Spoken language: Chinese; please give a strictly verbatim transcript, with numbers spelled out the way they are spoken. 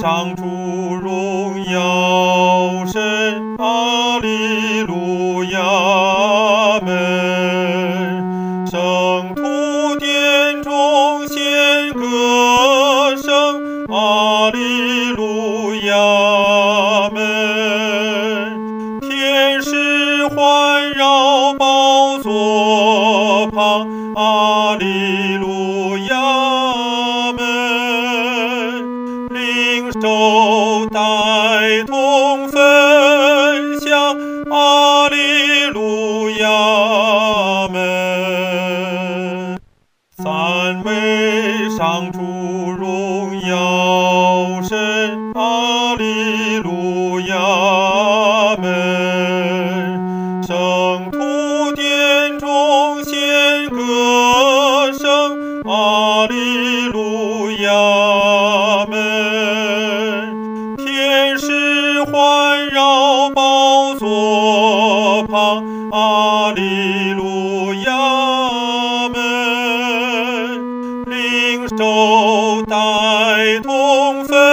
上主荣耀神，阿利路亚门。圣徒殿中献歌声，阿利路亚门。天使环绕宝座旁，阿利路亚门。领受带同分享，阿利路亚门。赞美上主荣耀神，阿利路亚门。圣徒殿中献歌声，阿利路亚门。天使环绕宝座旁，阿利路亚门。领受带同分